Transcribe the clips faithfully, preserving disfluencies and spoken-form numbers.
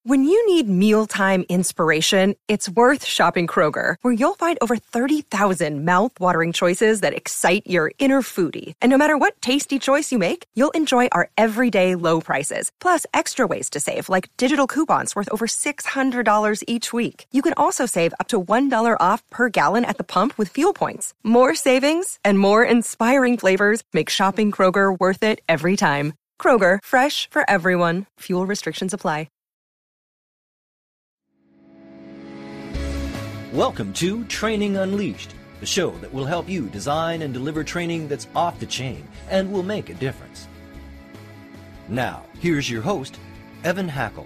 When you need mealtime inspiration, it's worth shopping Kroger, where you'll find over thirty thousand mouth-watering choices that excite your inner foodie. And no matter what tasty choice you make, you'll enjoy our everyday low prices, plus extra ways to save, like digital coupons worth over six hundred dollars each week. You can also save up to one dollar off per gallon at the pump with fuel points. More savings and more inspiring flavors make shopping Kroger worth it every time. Kroger, fresh for everyone. Fuel restrictions apply. Welcome to Training Unleashed, the show that will help you design and deliver training that's off the chain and will make a difference. Now, here's your host, Evan Hackle.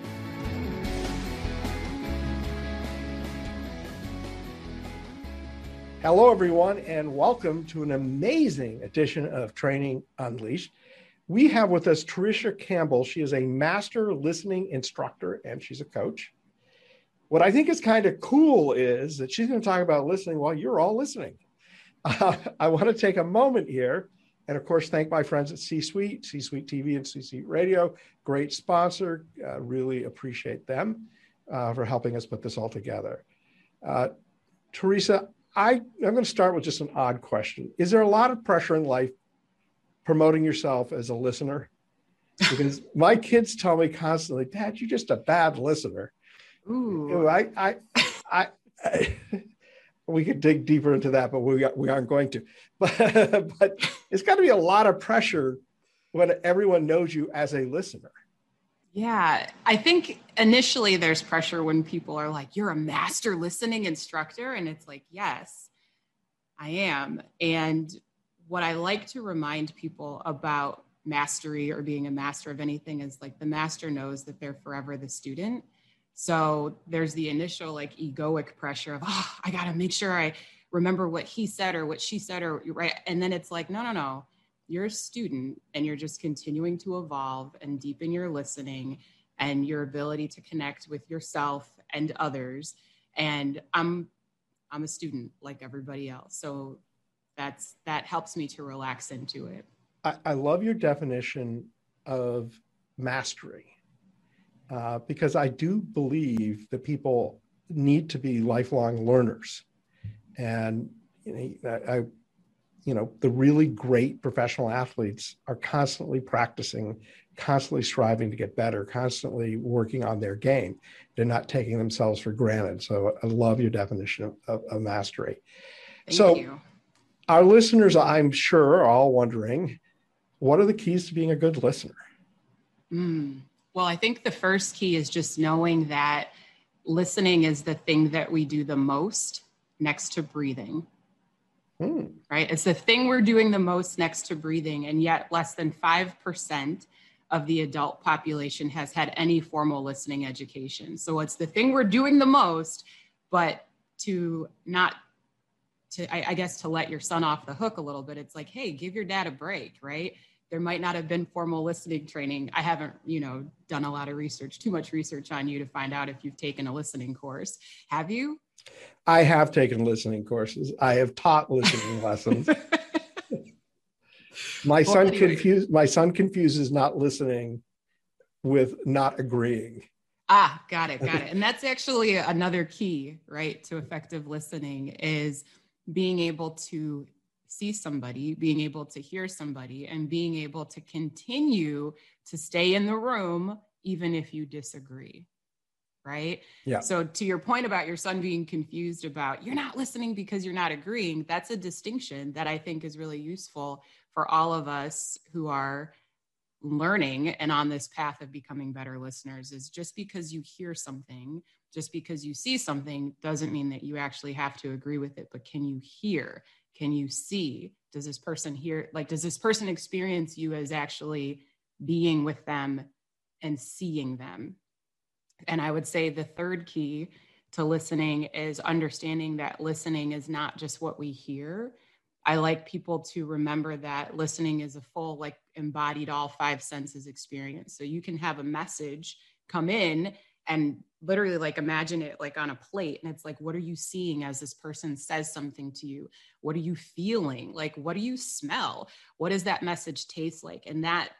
Hello, everyone, and welcome to an amazing edition of Training Unleashed. We have with us Tricia Campbell. She is a master listening instructor, and she's a coach. What I think is kind of cool is that she's going to talk about listening while you're all listening. Uh, I want to take a moment here and, of course, thank my friends at C-Suite, C-Suite T V and C-Suite Radio. Great sponsor. Uh, really appreciate them uh, for helping us put this all together. Uh, Teresa, I, I'm going to start with just an odd question. Is there a lot of pressure in life promoting yourself as a listener? Because my kids tell me constantly, Dad, you're just a bad listener. Ooh. I, I, I, I, we could dig deeper into that, but we we aren't going to. But but it's got to be a lot of pressure when everyone knows you as a listener. Yeah, I think initially there's pressure when people are like, "You're a master listening instructor," and it's like, "Yes, I am." And what I like to remind people about mastery or being a master of anything is like the master knows that they're forever the student. So there's the initial like egoic pressure of, oh, I got to make sure I remember what he said or what she said, or right. And then it's like, no, no, no, you're a student and you're just continuing to evolve and deepen your listening and your ability to connect with yourself and others. And I'm, I'm a student like everybody else. So that's, that helps me to relax into it. I, I love your definition of mastery. Uh, because I do believe that people need to be lifelong learners. And, you know, I, you know, the really great professional athletes are constantly practicing, constantly striving to get better, constantly working on their game. They're not taking themselves for granted. So I love your definition of, of, of mastery. Thank so you. Our listeners, I'm sure, are all wondering, what are the keys to being a good listener? Mm. Well, I think the first key is just knowing that listening is the thing that we do the most next to breathing, mm. right? It's the thing we're doing the most next to breathing. And yet less than five percent of the adult population has had any formal listening education. So it's the thing we're doing the most, but to not, to, I, I guess, to let your son off the hook a little bit, it's like, hey, give your dad a break, right? There might not have been formal listening training. I haven't, you know, done a lot of research, too much research on you to find out if you've taken a listening course. Have you? I have taken listening courses. I have taught listening lessons. My well, son anyway. confused. My son confuses not listening with not agreeing. Ah, got it, got it. And that's actually another key, right, to effective listening is being able to see somebody, being able to hear somebody, and being able to continue to stay in the room, even if you disagree, right? Yeah. So to your point about your son being confused about, you're not listening because you're not agreeing, that's a distinction that I think is really useful for all of us who are learning and on this path of becoming better listeners. Is just because you hear something, just because you see something, doesn't mean that you actually have to agree with it, but can you hear? Can you see? Does this person hear, like, does this person experience you as actually being with them and seeing them? And I would say the third key to listening is understanding that listening is not just what we hear. I like people to remember that listening is a full, like, embodied all five senses experience. So you can have a message come in and literally, like, imagine it like on a plate. And it's like, what are you seeing as this person says something to you? What are you feeling? Like, what do you smell? What does that message taste like? And that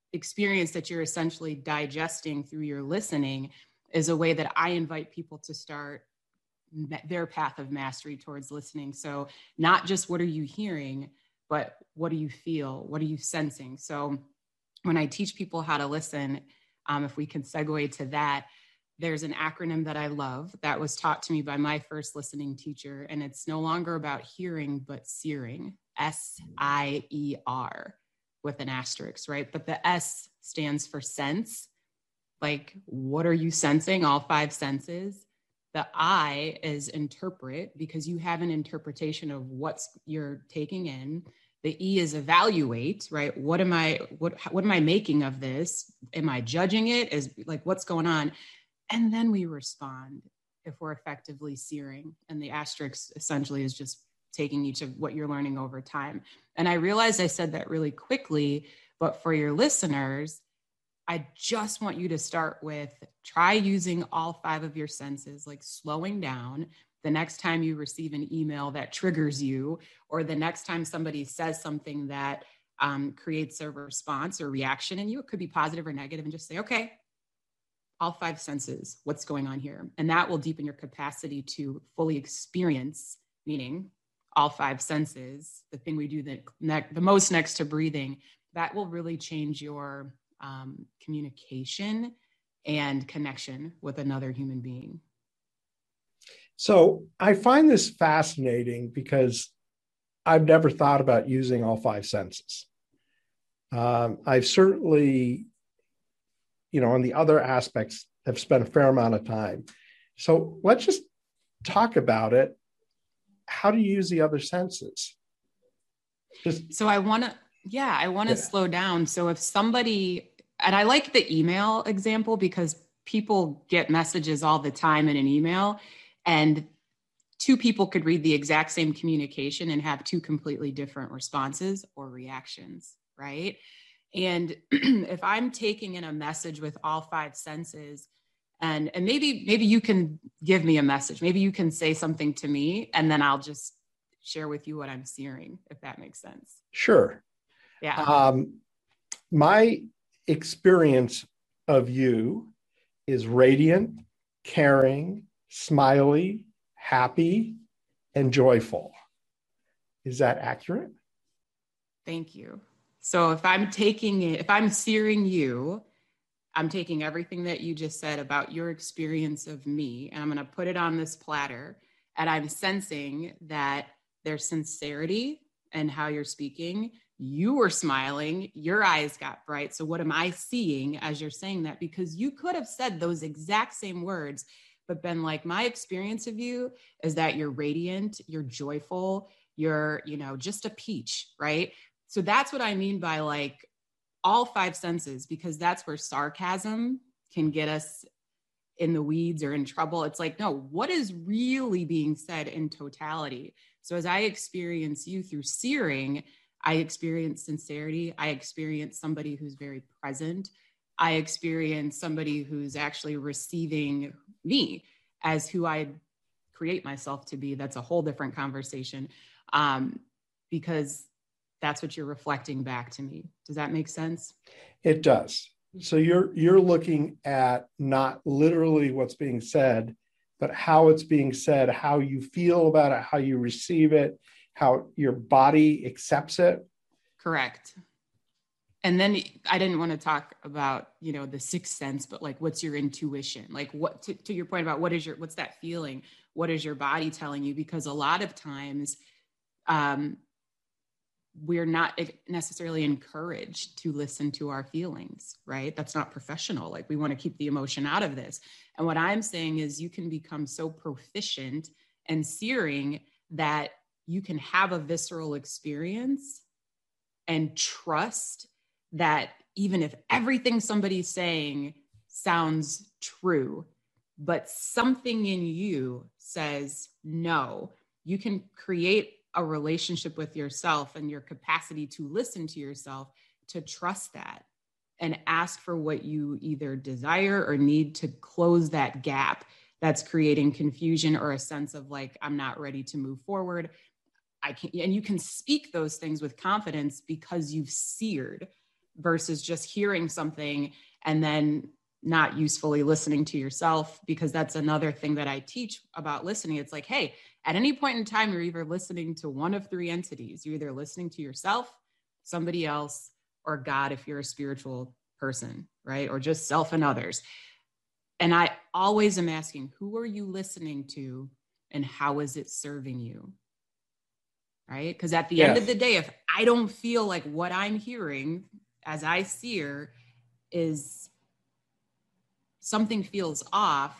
experience that you're essentially digesting through your listening is a way that I invite people to start their path of mastery towards listening. So not just what are you hearing, but what do you feel? What are you sensing? So when I teach people how to listen, um, if we can segue to that, there's an acronym that I love that was taught to me by my first listening teacher. And it's no longer about hearing, but searing, S I E R with an asterisk, right? But the S stands for sense. Like, what are you sensing? All five senses. The I is interpret, because you have an interpretation of what's you're taking in. The E is evaluate, right? What am I, what, what am I making of this? Am I judging it? Is like, what's going on? And then we respond if we're effectively searing. And the asterisk essentially is just taking you to what you're learning over time. And I realized I said that really quickly, but for your listeners, I just want you to start with try using all five of your senses, like slowing down. The next time you receive an email that triggers you, or the next time somebody says something that um, creates a response or reaction in you, it could be positive or negative, and just say, okay, all five senses, what's going on here? And that will deepen your capacity to fully experience, meaning all five senses, the thing we do the, ne- the most next to breathing, that will really change your um, communication and connection with another human being. So I find this fascinating because I've never thought about using all five senses. Um, I've certainly, you know, on the other aspects, have spent a fair amount of time. So let's just talk about it. How do you use the other senses? Just, so I want to, yeah, I want to yeah. slow down. So if somebody, and I like the email example because people get messages all the time in an email, and two people could read the exact same communication and have two completely different responses or reactions, right? And if I'm taking in a message with all five senses, and, and maybe, maybe you can give me a message, maybe you can say something to me, and then I'll just share with you what I'm seeing, if that makes sense. Sure. Yeah. Um, my experience of you is radiant, caring, smiley, happy, and joyful. Is that accurate? Thank you. So if I'm taking it, if I'm searing you, I'm taking everything that you just said about your experience of me, and I'm going to put it on this platter, and I'm sensing that there's sincerity in how you're speaking. You were smiling, your eyes got bright. So what am I seeing as you're saying that? Because you could have said those exact same words, but been like, my experience of you is that you're radiant, you're joyful, you're, you know, just a peach, right? So that's what I mean by like all five senses, because that's where sarcasm can get us in the weeds or in trouble. It's like, no, what is really being said in totality? So as I experience you through searing, I experience sincerity. I experience somebody who's very present. I experience somebody who's actually receiving me as who I create myself to be. That's a whole different conversation, um, because that's what you're reflecting back to me. Does that make sense? It does. So you're you're looking at not literally what's being said, but how it's being said, how you feel about it, how you receive it, how your body accepts it. Correct. And then I didn't want to talk about, you know, the sixth sense, but like, what's your intuition? Like what, to, to your point about what is your, what's that feeling? What is your body telling you? Because a lot of times, um, we're not necessarily encouraged to listen to our feelings, right? That's not professional. Like we want to keep the emotion out of this. And what I'm saying is you can become so proficient and searing that you can have a visceral experience and trust that even if everything somebody's saying sounds true, but something in you says no, you can create a relationship with yourself and your capacity to listen to yourself, to trust that and ask for what you either desire or need to close that gap that's creating confusion or a sense of like, I'm not ready to move forward. I can't, and you can speak those things with confidence because you've seared. versus just hearing something and then not usefully listening to yourself, because that's another thing that I teach about listening. It's like, hey, at any point in time, you're either listening to one of three entities. You're either listening to yourself, somebody else, or God, if you're a spiritual person, right? Or just self and others. And I always am asking, who are you listening to and how is it serving you? Right? Because at the yes. end of the day, if I don't feel like what I'm hearing as I seer is something feels off,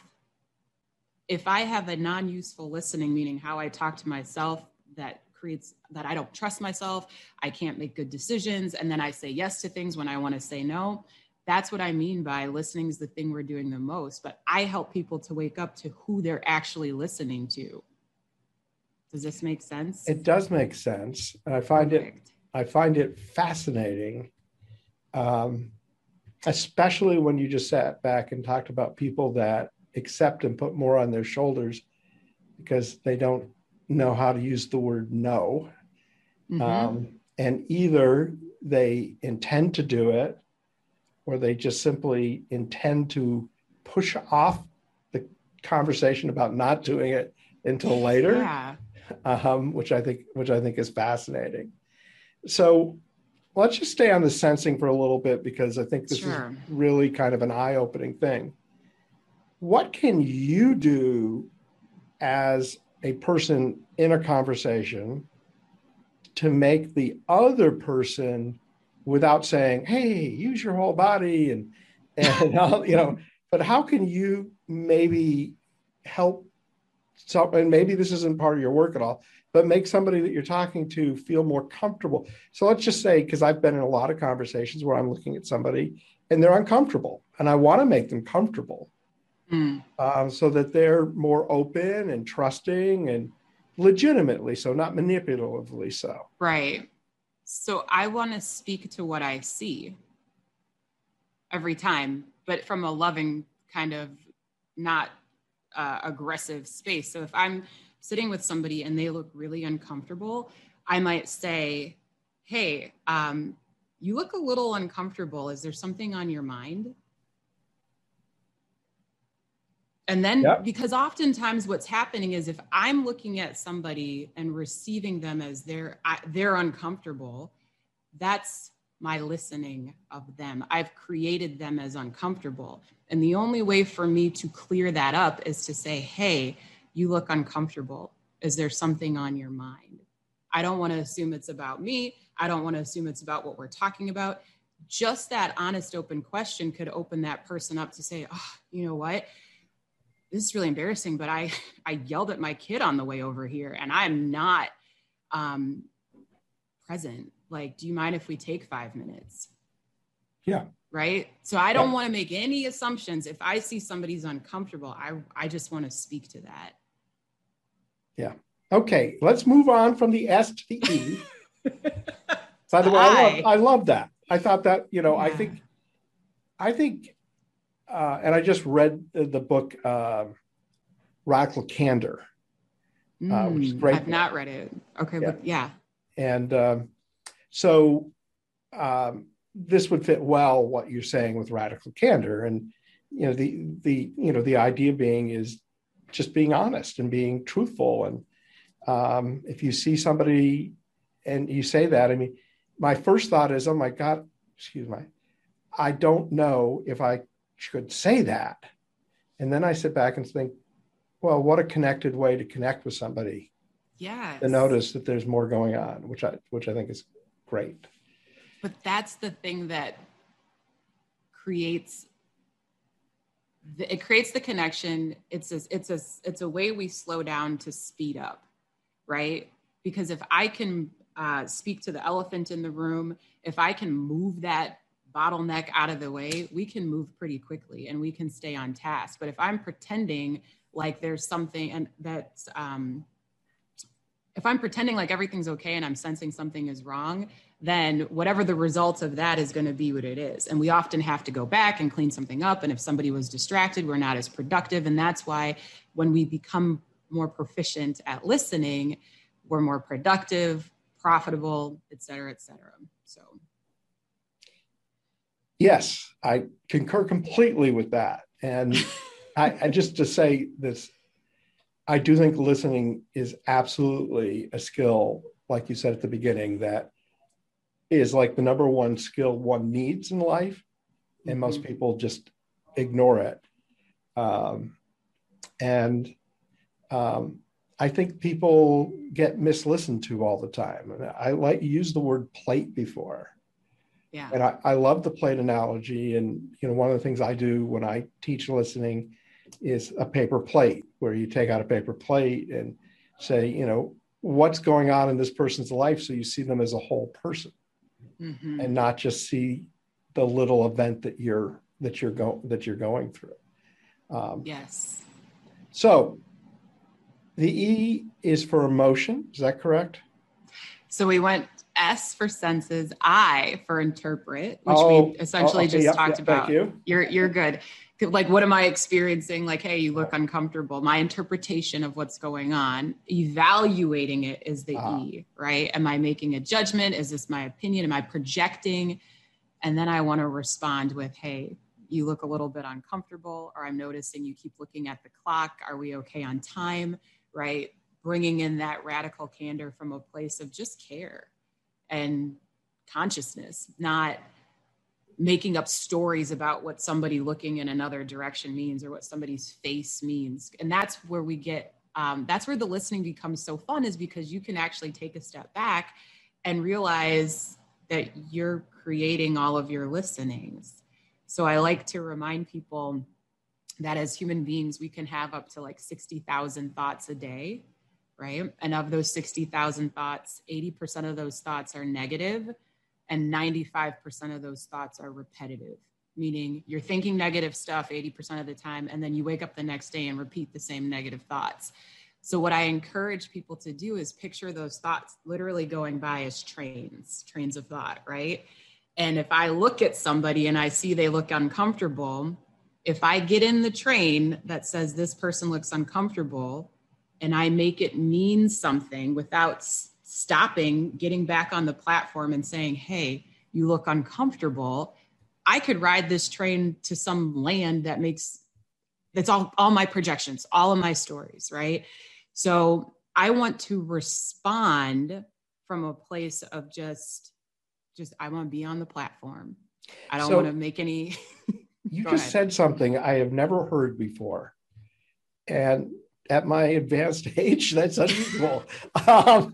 if I have a non-useful listening, meaning how I talk to myself, that creates that I don't trust myself, I can't make good decisions, and then I say yes to things when I want to say no. That's what I mean by listening is the thing we're doing the most. But I help people to wake up to who they're actually listening to. Does this make sense? It does make sense. I find Perfect. it I find it fascinating. Um, especially when you just sat back and talked about people that accept and put more on their shoulders because they don't know how to use the word no. Mm-hmm. Um, and either they intend to do it or they just simply intend to push off the conversation about not doing it until later, yeah. um, which I think which I think is fascinating. So let's just stay on the sensing for a little bit, because I think this sure. is really kind of an eye-opening thing. What can you do as a person in a conversation to make the other person, without saying, hey, use your whole body and, and all, you know, but how can you maybe help some, and maybe this isn't part of your work at all, but make somebody that you're talking to feel more comfortable. So let's just say, because I've been in a lot of conversations where I'm looking at somebody and they're uncomfortable and I want to make them comfortable mm. um, so that they're more open and trusting and legitimately so, not manipulatively so. Right. So I want to speak to what I see every time, but from a loving kind of not uh, aggressive space. So if I'm sitting with somebody and they look really uncomfortable, I might say, hey, um, you look a little uncomfortable. Is there something on your mind? And then, yep. because oftentimes what's happening is if I'm looking at somebody and receiving them as they're, they're uncomfortable, that's my listening of them. I've created them as uncomfortable. And the only way for me to clear that up is to say, hey, you look uncomfortable. Is there something on your mind? I don't want to assume it's about me. I don't want to assume it's about what we're talking about. Just that honest, open question could open that person up to say, oh, you know what? This is really embarrassing, but I, I yelled at my kid on the way over here and I'm not um, present. Like, do you mind if we take five minutes? Yeah. Right. So I don't yeah. want to make any assumptions. If I see somebody's uncomfortable, I, I just want to speak to that. Yeah. Okay. Let's move on from the S to the E. By the way, I love, I love that. I thought that, you know, yeah. I think, I think, Uh, and I just read the book, uh, Radical Candor, mm, uh, which is great. I've book. not read it. Okay, yeah. But yeah. And um, so um, this would fit well what you're saying with Radical Candor, and you know the the you know the idea being is just being honest and being truthful. And um, if you see somebody and you say that, I mean, my first thought is, oh my God, excuse me, I don't know if I should say that. And then I sit back and think, well, what a connected way to connect with somebody. Yes. To notice that there's more going on, which I which I think is great. But that's the thing that creates the, it creates the connection. It's a, it's a it's a way we slow down to speed up, right? Because if I can uh, speak to the elephant in the room, if I can move that bottleneck out of the way, we can move pretty quickly and we can stay on task. But if I'm pretending like there's something and that's, um, if I'm pretending like everything's okay and I'm sensing something is wrong, then whatever the results of that is going to be what it is. And we often have to go back and clean something up. And if somebody was distracted, we're not as productive. And that's why when we become more proficient at listening, we're more productive, profitable, et cetera, et cetera. So. Yes, I concur completely with that. And I, I just to say this, I do think listening is absolutely a skill, like you said at the beginning, that is like the number one skill one needs in life. And mm-hmm. most people just ignore it. Um, and um, I think people get mislistened to all the time. And I like you used the word plate before. Yeah. And I, I love the plate analogy. And, you know, one of the things I do when I teach listening is a paper plate, where you take out a paper plate and say, you know, what's going on in this person's life, so you see them as a whole person, mm-hmm. and not just see the little event that you're that you're going that you're going through. Um, yes. So the E is for emotion. Is that correct? So we went S for senses, I for interpret, which oh, we essentially oh, okay, just yep, talked yep, about. Thank you. You're you're good. Like, what am I experiencing? Like, hey, you look uncomfortable. My interpretation of what's going on, evaluating it is the uh-huh. E, right? Am I making a judgment? Is this my opinion? Am I projecting? And then I want to respond with, hey, you look a little bit uncomfortable, or I'm noticing you keep looking at the clock. Are we okay on time? Right? Bringing in that radical candor from a place of just care and consciousness, not making up stories about what somebody looking in another direction means, or what somebody's face means. And that's where we get, um, that's where the listening becomes so fun, is because you can actually take a step back and realize that you're creating all of your listenings. So I like to remind people that as human beings, we can have up to like sixty thousand thoughts a day, right? And of those sixty thousand thoughts, eighty percent of those thoughts are negative, and ninety-five percent of those thoughts are repetitive, meaning you're thinking negative stuff eighty percent of the time, and then you wake up the next day and repeat the same negative thoughts. So what I encourage people to do is picture those thoughts literally going by as trains, trains of thought, right? And if I look at somebody and I see they look uncomfortable, if I get in the train that says this person looks uncomfortable, and I make it mean something without stopping, getting back on the platform and saying, hey, you look uncomfortable, I could ride this train to some land that makes, that's all, all my projections, all of my stories, right? So I want to respond from a place of just, just, I want to be on the platform. I don't so want to make any. You just ahead. said something I have never heard before. And at my advanced age, that's unusual. um,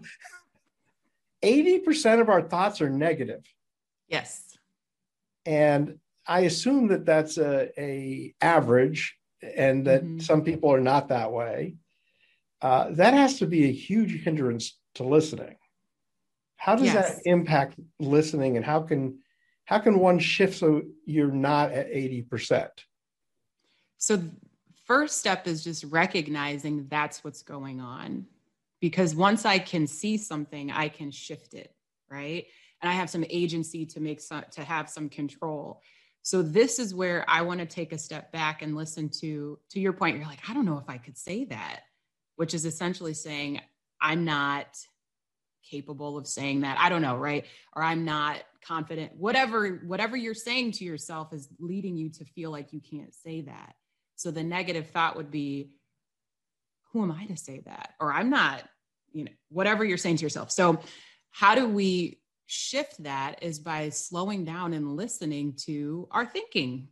eighty percent of our thoughts are negative. Yes. And I assume that that's a, a average, and that mm-hmm. some people are not that way. Uh, that has to be a huge hindrance to listening. How does yes. that impact listening, and how can how can one shift so you're not at eighty percent? So first step is just recognizing that's what's going on. Because once I can see something, I can shift it, right? And I have some agency to make some, to have some control. So this is where I want to take a step back and listen to, to your point. You're like, I don't know if I could say that, which is essentially saying, I'm not capable of saying that. I don't know, right? Or I'm not confident. Whatever, whatever you're saying to yourself is leading you to feel like you can't say that. So the negative thought would be, who am I to say that? Or I'm not, you know, whatever you're saying to yourself. So how do we shift that is by slowing down and listening to our thinking,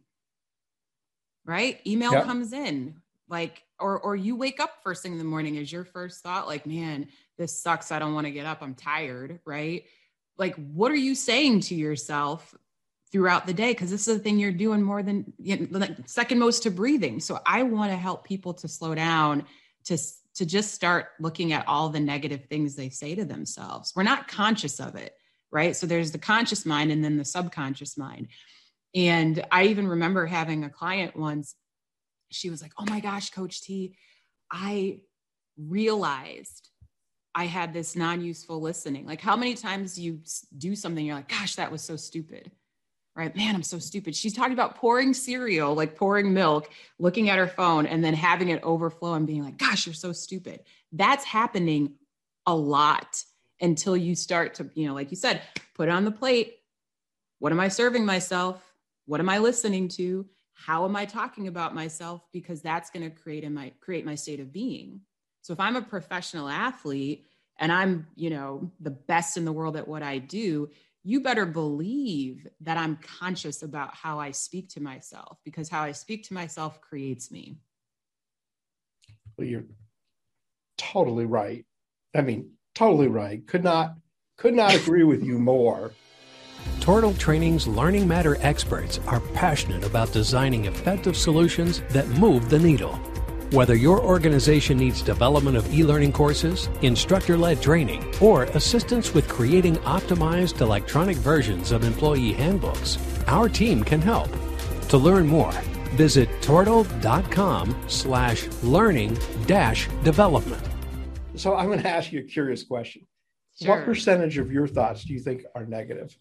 right? Email yep. comes in like, or, or you wake up first thing in the morning as your first thought, like, man, this sucks. I don't want to get up. I'm tired. Right? Like, what are you saying to yourself throughout the day? Cause this is the thing you're doing more than, you know, like second most to breathing. So I want to help people to slow down, to, to just start looking at all the negative things they say to themselves. We're not conscious of it, right? So there's the conscious mind and then the subconscious mind. And I even remember having a client once, she was like, oh my gosh, Coach T, I realized I had this non-useful listening. Like, how many times do you do something, you're like, gosh, that was so stupid, right? Man, I'm so stupid. She's talking about pouring cereal, like pouring milk, looking at her phone, and then having it overflow and being like, gosh, you're so stupid. That's happening a lot until you start to, you know, like you said, put it on the plate. What am I serving myself? what am I listening to? How am I talking about myself? Because that's going to create in my create my state of being. So if I'm a professional athlete and I'm, you know, the best in the world at what I do, you better believe that I'm conscious about how I speak to myself, because how I speak to myself creates me. Well, you're totally right. I mean, totally right. Could not, could not agree with you more. Tortal Training's Learning Matter experts are passionate about designing effective solutions that move the needle. Whether your organization needs development of e-learning courses, instructor-led training, or assistance with creating optimized electronic versions of employee handbooks, our team can help. To learn more, visit tortal.com slash learning dash development. So I'm going to ask you a curious question. Sure. What percentage of your thoughts do you think are negative?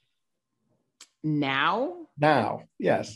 Now? Now, yes.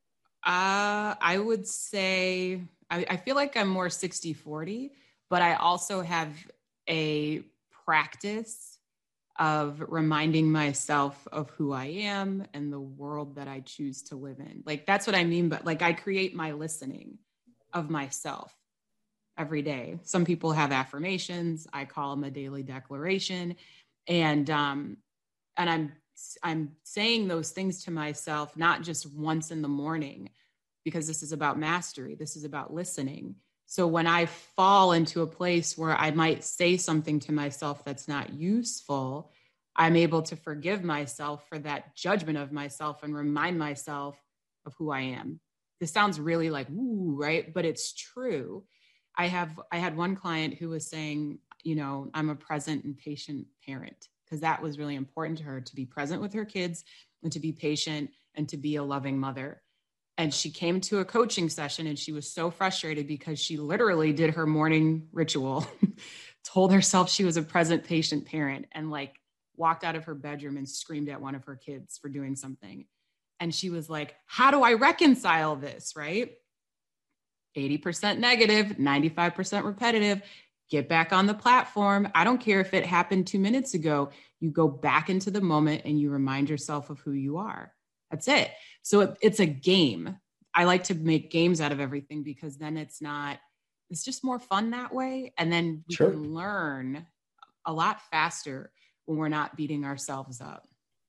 Uh, I would say, I, I feel like I'm more sixty forty, but I also have a practice of reminding myself of who I am and the world that I choose to live in. Like, that's what I mean. But like, I create my listening of myself every day. Some people have affirmations. I call them a daily declaration. And, um, and I'm, I'm saying those things to myself, not just once in the morning, because this is about mastery. This is about listening. So when I fall into a place where I might say something to myself that's not useful, I'm able to forgive myself for that judgment of myself and remind myself of who I am. This sounds really like, ooh, right? But it's true. I have, I had one client who was saying, you know, I'm a present and patient parent, because that was really important to her, to be present with her kids and to be patient and to be a loving mother. And she came to a coaching session and she was so frustrated because she literally did her morning ritual, told herself she was a present, patient parent, and like walked out of her bedroom and screamed at one of her kids for doing something. And she was like, how do I reconcile this, right? eighty percent negative, ninety-five percent repetitive. Get back on the platform. I don't care if it happened two minutes ago. You go back into the moment and you remind yourself of who you are. That's it. So it, it's a game. I like to make games out of everything, because then it's not, it's just more fun that way. And then we Sure. can learn a lot faster when we're not beating ourselves up.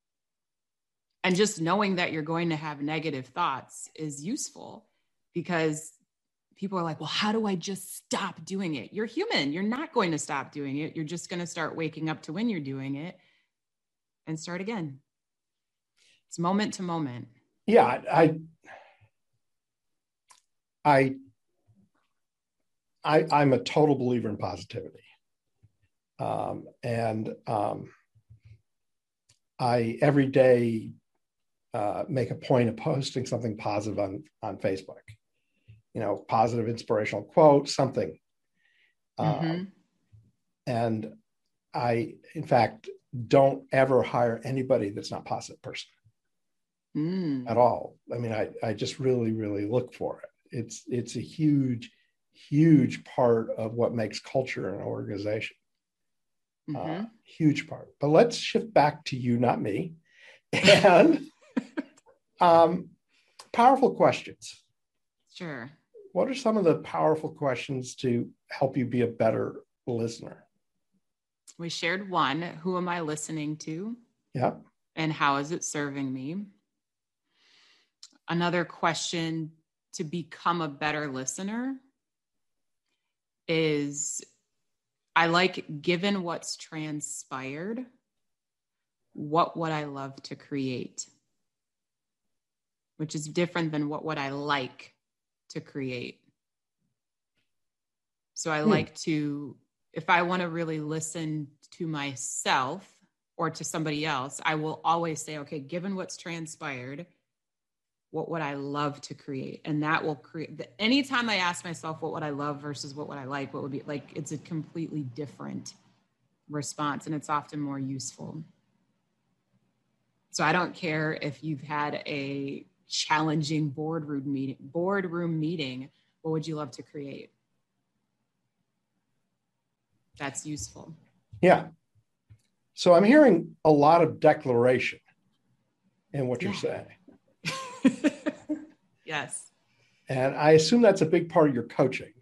And just knowing that you're going to have negative thoughts is useful, because people are like, well, how do I just stop doing it? You're human. You're not going to stop doing it. You're just going to start waking up to when you're doing it and start again. It's moment to moment. Yeah, I, I, I, I'm a total believer in positivity. Um, and um, I, every day, uh, make a point of posting something positive on, on Facebook. You know, positive inspirational quote, something. Mm-hmm. Um, and I, in fact, don't ever hire anybody that's not a positive person mm. at all. I mean, I, I just really, really look for it. It's, it's a huge, huge part of what makes culture in an organization. Mm-hmm. Uh, huge part. But let's shift back to you, not me. And um, powerful questions. Sure. What are some of the powerful questions to help you be a better listener? We shared one. Who am I listening to? Yeah. And how is it serving me? Another question to become a better listener is, I like, given what's transpired, what would I love to create? Which is different than what would I like to create. So I hmm. like to, if I want to really listen to myself or to somebody else, I will always say, okay, given what's transpired, what would I love to create? And that will create, anytime I ask myself, what would I love versus what would I like, what would be like, it's a completely different response, and it's often more useful. So I don't care if you've had a challenging boardroom meeting, boardroom meeting, what would you love to create? That's useful. Yeah. So I'm hearing a lot of declaration in what yeah. you're saying. Yes. And I assume that's a big part of your coaching,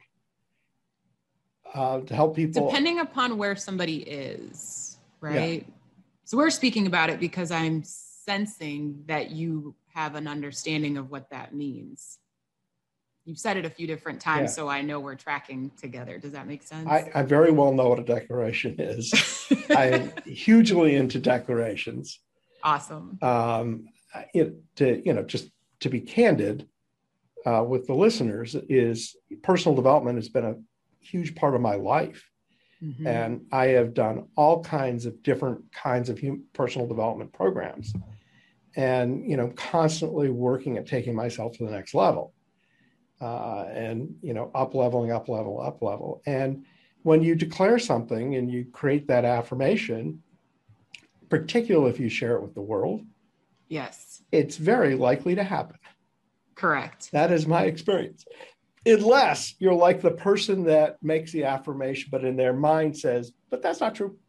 uh, to help people. Depending upon where somebody is, right? Yeah. So we're speaking about it because I'm sensing that you have an understanding of what that means. You've said it a few different times, yeah. So I know we're tracking together. Does that make sense? I, I very well know what a declaration is. I am hugely into declarations. Awesome. Um, it, to, you know, just to be candid uh, with the listeners, is personal development has been a huge part of my life. Mm-hmm. And I have done all kinds of different kinds of human, personal development programs, and, you know, constantly working at taking myself to the next level. Uh, and, you know, up leveling, up level, up level. And when you declare something and you create that affirmation, particularly if you share it with the world, yes, it's very likely to happen. Correct. That is my experience. Unless you're like the person that makes the affirmation, but in their mind says, but that's not true.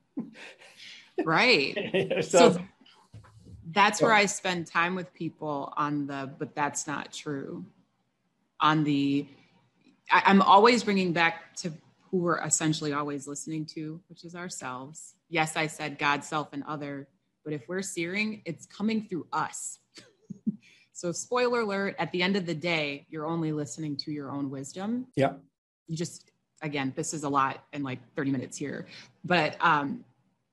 Right. so, so that's so. where I spend time with people on the, but that's not true. On the, I, I'm always bringing back to who we're essentially always listening to, which is ourselves. Yes, I said God, self, and other, but if we're searing, it's coming through us. So spoiler alert, at the end of the day, you're only listening to your own wisdom. Yeah. You just, again, this is a lot in like thirty minutes here, but, um,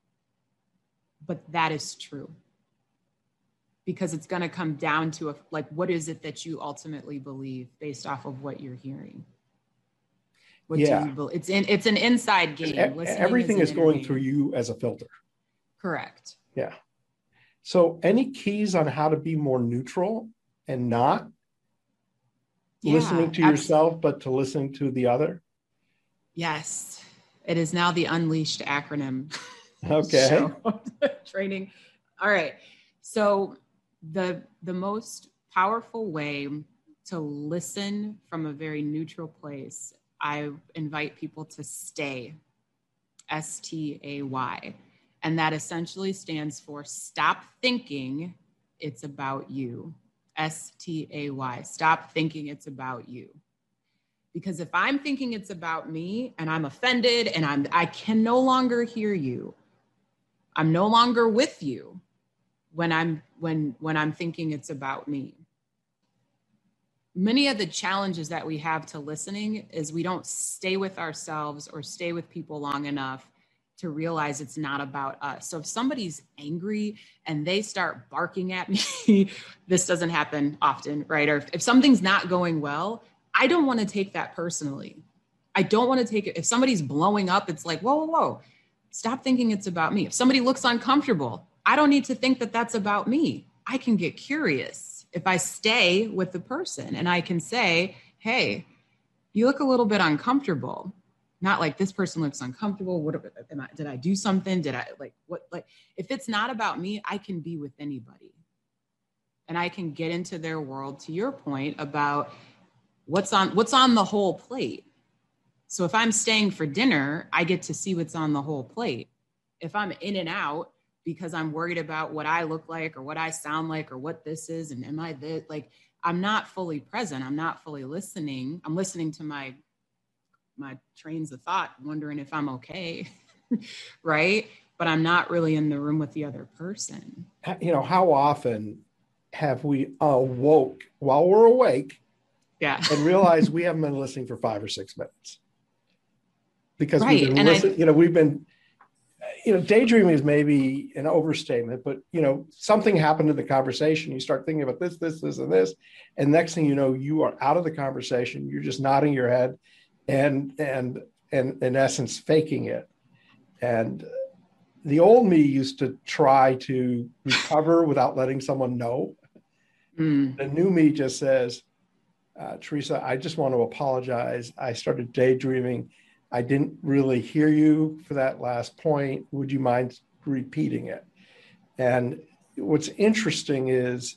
but that is true. Because it's going to come down to a, like, what is it that you ultimately believe based off of what you're hearing? What yeah. do you believe? It's in, it's an inside game. E- everything is, is going through you as a filter. Correct. Yeah. So any keys on how to be more neutral and not yeah, listening to yourself, absolutely. But to listening to the other? Yes. It is now the Unleashed acronym. Okay. Training. All right. So the the most powerful way to listen from a very neutral place, I invite people to stay, S T A Y. And that essentially stands for stop thinking it's about you, S T A Y. Stop thinking it's about you. Because if I'm thinking it's about me and I'm offended and I'm I can no longer hear you, I'm no longer with you. When I'm when when I'm thinking it's about me. Many of the challenges that we have to listening is we don't stay with ourselves or stay with people long enough to realize it's not about us. So if somebody's angry and they start barking at me, this doesn't happen often, right? Or if, if something's not going well, I don't want to take that personally. I don't want to take it. If somebody's blowing up, it's like, whoa, whoa, whoa, stop thinking it's about me. If somebody looks uncomfortable, I don't need to think that that's about me. I can get curious if I stay with the person and I can say, hey, you look a little bit uncomfortable. Not like this person looks uncomfortable. What am I, did I do something? Did I like what, like, if it's not about me, I can be with anybody and I can get into their world, to your point about what's on, what's on the whole plate. So if I'm staying for dinner, I get to see what's on the whole plate. If I'm in and out, because I'm worried about what I look like or what I sound like or what this is. And am I this? Like, I'm not fully present. I'm not fully listening. I'm listening to my, my trains of thought, wondering if I'm okay. Right. But I'm not really in the room with the other person. You know, how often have we awoke while we're awake yeah. and realized we haven't been listening for five or six minutes? Because right. we've been and listening, I, you know, we've been, you know, daydreaming is maybe an overstatement, but, you know, something happened in the conversation. You start thinking about this, this, this, and this. And next thing you know, you are out of the conversation. You're just nodding your head and, and, and in essence, faking it. And the old me used to try to recover without letting someone know. Mm. The new me just says, uh, Teresa, I just want to apologize. I started daydreaming. I didn't really hear you for that last point. Would you mind repeating it? And what's interesting is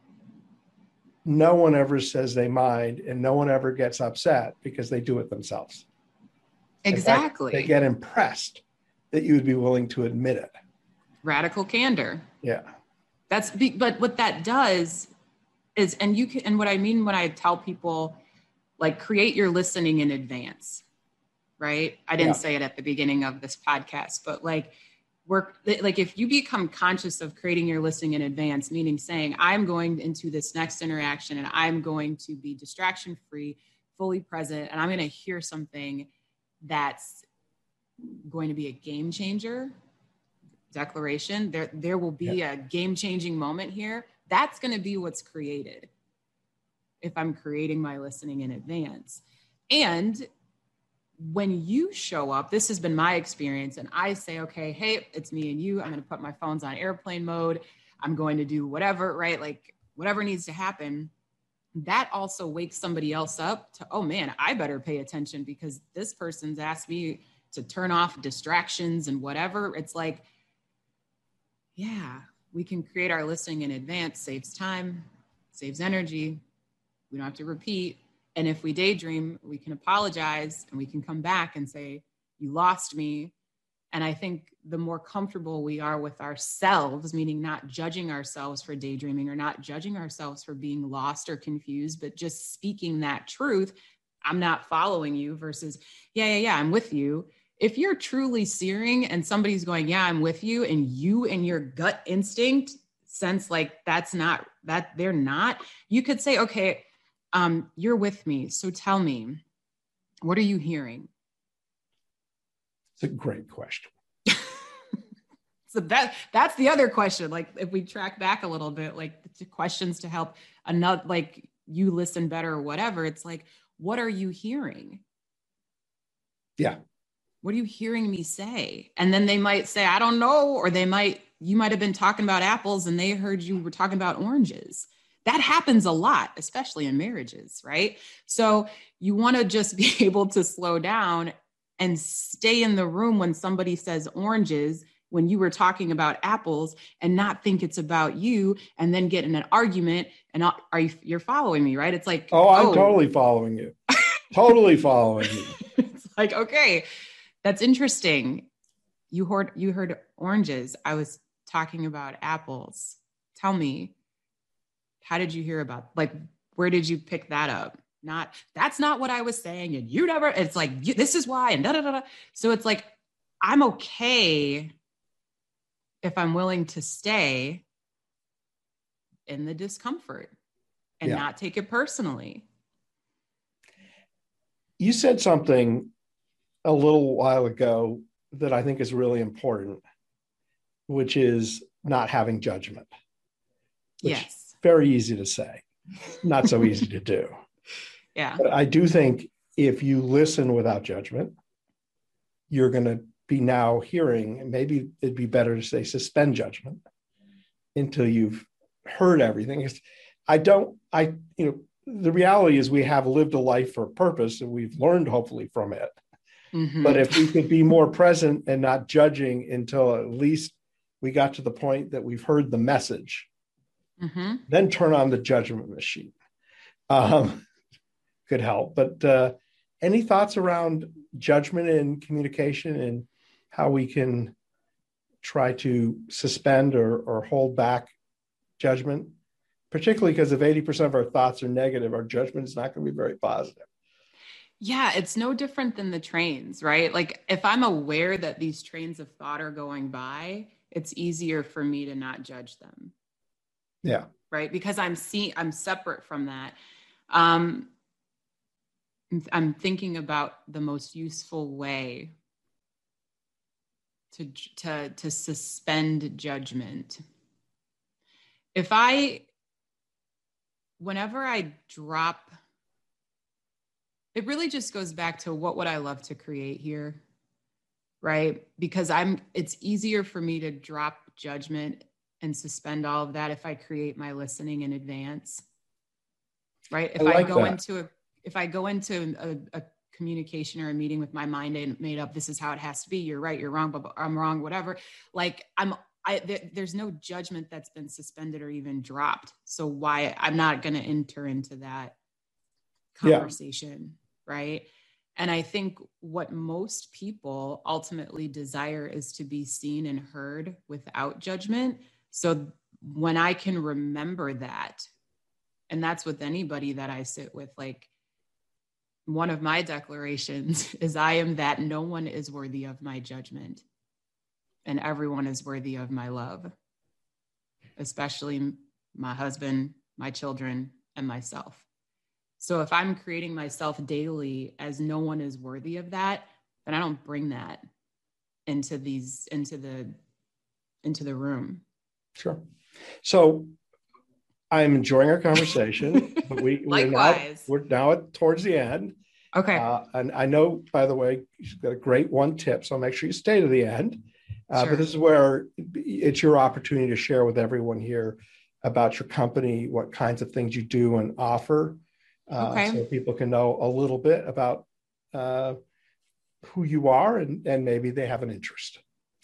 no one ever says they mind and no one ever gets upset because they do it themselves. Exactly. In fact, they get impressed that you would be willing to admit it. Radical candor. Yeah. That's, but what that does is, and you can, and what I mean when I tell people, like, create your listening in advance, right? I didn't yeah. say it at the beginning of this podcast, but like, work, like if you become conscious of creating your listening in advance, meaning saying, I'm going into this next interaction and I'm going to be distraction free, fully present, and I'm going to hear something that's going to be a game changer declaration. There, there will be yeah. a game changing moment here. That's going to be what's created if I'm creating my listening in advance. And when you show up, this has been my experience, and I say, okay, hey, it's me and you. I'm going to put my phones on airplane mode. I'm going to do whatever, right? Like whatever needs to happen. That also wakes somebody else up to, oh man, I better pay attention because this person's asked me to turn off distractions and whatever. It's like, yeah, we can create our listening in advance, saves time, saves energy. We don't have to repeat. And if we daydream, we can apologize and we can come back and say, you lost me. And I think the more comfortable we are with ourselves, meaning not judging ourselves for daydreaming or not judging ourselves for being lost or confused, but just speaking that truth, I'm not following you versus, yeah, yeah, yeah, I'm with you. If you're truly searing and somebody's going, yeah, I'm with you, and you and your gut instinct sense like that's not, that they're not, you could say, okay, um, you're with me. So tell me, what are you hearing? It's a great question. So that that's the other question. Like if we track back a little bit, like the questions to help another, like you listen better or whatever. It's like, what are you hearing? Yeah. What are you hearing me say? And then they might say, I don't know. Or they might, you might have been talking about apples and they heard you were talking about oranges. That happens a lot, especially in marriages, right? So you want to just be able to slow down and stay in the room when somebody says oranges, when you were talking about apples, and not think it's about you, and then get in an argument. And are you, you're following me, right? It's like, oh, I'm oh. totally following you. Totally following you. It's like, okay, that's interesting. You heard, you heard oranges. I was talking about apples. Tell me, how did you hear about, like, where did you pick that up? Not, that's not what I was saying. And you never, it's like, you, this is why, and da, da, da, da. So it's like, I'm okay if I'm willing to stay in the discomfort and yeah. not take it personally. You said something a little while ago that I think is really important, which is not having judgment. Yes. Very easy to say, not so easy to do. Yeah. But I do think if you listen without judgment, you're going to be now hearing, and maybe it'd be better to say suspend judgment until you've heard everything. I don't, I, you know, the reality is we have lived a life for a purpose and we've learned hopefully from it. Mm-hmm. But if we could be more present and not judging until at least we got to the point that we've heard the message, mm-hmm. then turn on the judgment machine. Um, could help. But uh, any thoughts around judgment and communication and how we can try to suspend or, or hold back judgment, particularly because if eighty percent of our thoughts are negative, our judgment is not going to be very positive. Yeah, it's no different than the trains, right? Like if I'm aware that these trains of thought are going by, it's easier for me to not judge them. Yeah. Right. Because I'm seeing, I'm separate from that. Um, I'm thinking about the most useful way to, to, to suspend judgment. If I, whenever I drop, it really just goes back to what would I love to create here, right? Because I'm, it's easier for me to drop judgment and suspend all of that if I create my listening in advance, right? If I, like I go that. into a, if I go into a, a communication or a meeting with my mind and made up, this is how it has to be. You're right. You're wrong, but I'm wrong, whatever. Like I'm, I, there, there's no judgment that's been suspended or even dropped. So why I'm not going to enter into that conversation. Yeah. Right. And I think what most people ultimately desire is to be seen and heard without judgment. So when I can remember that And that's with anybody that I sit with. Like, one of my declarations is I am that no one is worthy of my judgment and everyone is worthy of my love, especially my husband, my children, and myself. So if I'm creating myself daily as no one is worthy of that, then I don't bring that into these, into the, into the room. Sure. So I'm enjoying our conversation, but we, we're, now, we're now at, towards the end. Okay. Uh, and I know, by the way, you've got a great one tip, so I'll make sure you stay to the end. Uh, sure. But this is where it's your opportunity to share with everyone here about your company, what kinds of things you do and offer, uh, okay. so people can know a little bit about uh, who you are, and, and maybe they have an interest.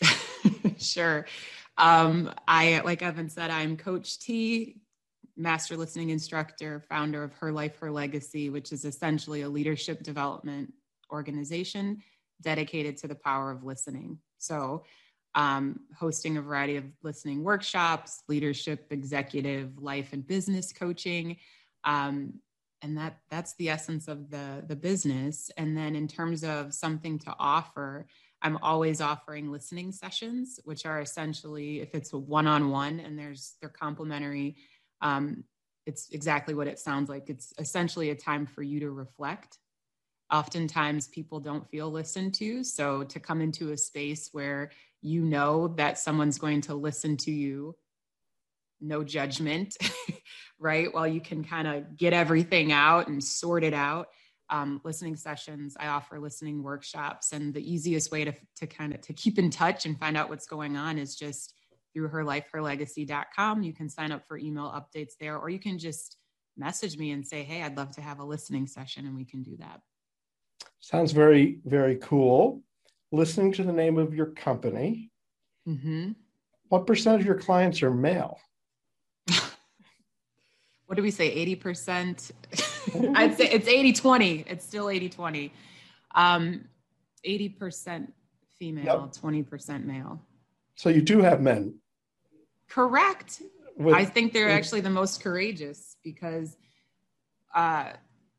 Sure. Um, I, like Evan said, I'm Coach T, Master Listening Instructor, founder of Her Life, Her Legacy, which is essentially a leadership development organization dedicated to the power of listening. So um, hosting a variety of listening workshops, leadership, executive, life and business coaching. Um, and that that's the essence of the, the business. And then in terms of something to offer, I'm always offering listening sessions, which are essentially, if it's a one-on-one and there's, they're complimentary, um, it's exactly what it sounds like. It's essentially a time for you to reflect. Oftentimes people don't feel listened to. So to come into a space where you know that someone's going to listen to you, no judgment, right? While you can kind of get everything out and sort it out. Um, listening sessions, I offer listening workshops, and the easiest way to, to kind of to keep in touch and find out what's going on is just through her life her legacy dot com. You can sign up for email updates there, or you can just message me and say, hey, I'd love to have a listening session, and we can do that. Sounds very, very cool. Listening to the name of your company, mm-hmm. What percent of your clients are male? What do we say? eighty percent? I'd say it's eighty twenty. It's still eighty twenty. Um, eighty percent female, yep. twenty percent male. So you do have men. Correct. With, I think they're with, actually the most courageous because uh,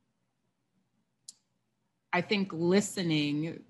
I think listening,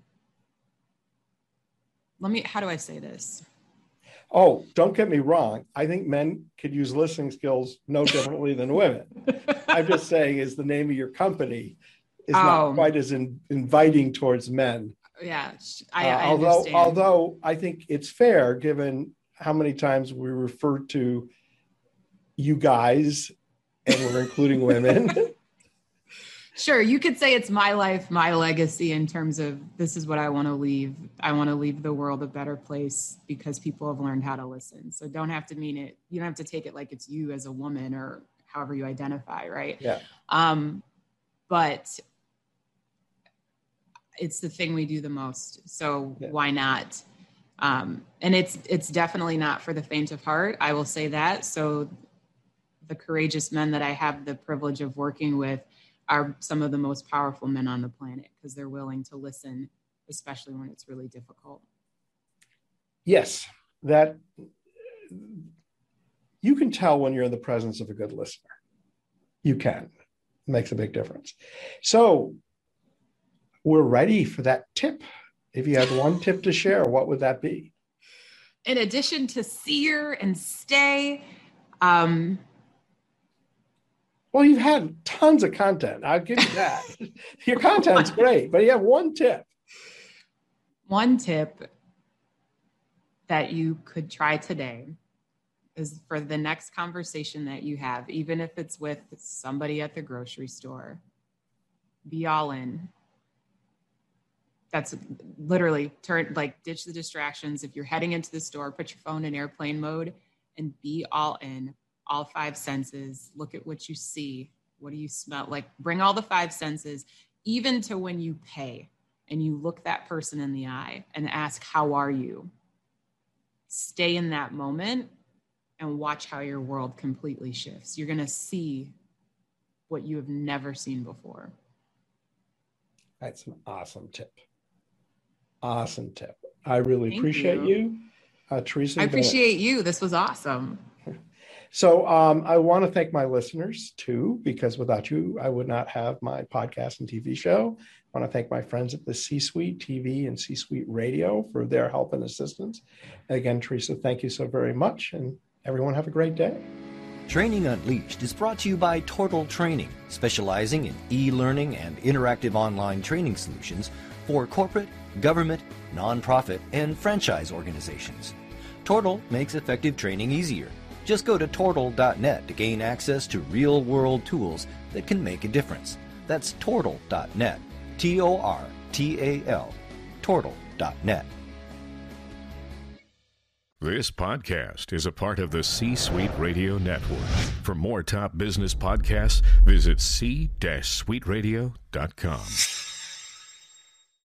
let me, how do I say this? Oh, don't get me wrong. I think men could use listening skills no differently than women. I'm just saying is the name of your company is oh. not quite as in, inviting towards men. Yeah, I, uh, I although, understand. Although I think it's fair given how many times we refer to you guys and we're including women. Sure, you could say it's my life, my legacy in terms of this is what I want to leave. I want to leave the world a better place because people have learned how to listen. So don't have to mean it. You don't have to take it like it's you as a woman or however you identify, right? Yeah. Um, but it's the thing we do the most. So yeah. Why not? Um, and it's it's definitely not for the faint of heart. I will say that. So the courageous men that I have the privilege of working with are some of the most powerful men on the planet because they're willing to listen, especially when it's really difficult. Yes, that you can tell when you're in the presence of a good listener. You can. It makes a big difference. So we're ready for that tip. If you had one tip to share, what would that be? In addition to sear and stay, um, well, you've had tons of content. I'll give you that. Your content's great, but you have one tip. One tip that you could try today is for the next conversation that you have, even if it's with somebody at the grocery store, be all in. That's literally turn, like ditch the distractions. If you're heading into the store, put your phone in airplane mode and be all in. All five senses, look at what you see. What do you smell? Like bring all the five senses, even to when you pay and you look that person in the eye and ask, how are you? Stay in that moment and watch how your world completely shifts. You're going to see what you have never seen before. That's an awesome tip. Awesome tip. I really Thank appreciate you, you. Uh, Teresa. I appreciate you. This was awesome. So um, I want to thank my listeners too, because without you, I would not have my podcast and T V show. I want to thank my friends at the C-Suite T V and C-Suite Radio for their help and assistance. And again, Teresa, thank you so very much. And everyone have a great day. Training Unleashed is brought to you by Tortal Training, specializing in e-learning and interactive online training solutions for corporate, government, nonprofit, and franchise organizations. Tortal makes effective training easier. Just go to tortal dot net to gain access to real-world tools that can make a difference. That's tortal dot net, T O R T A L, tortal dot net. This podcast is a part of the C-Suite Radio Network. For more top business podcasts, visit c suite radio dot com.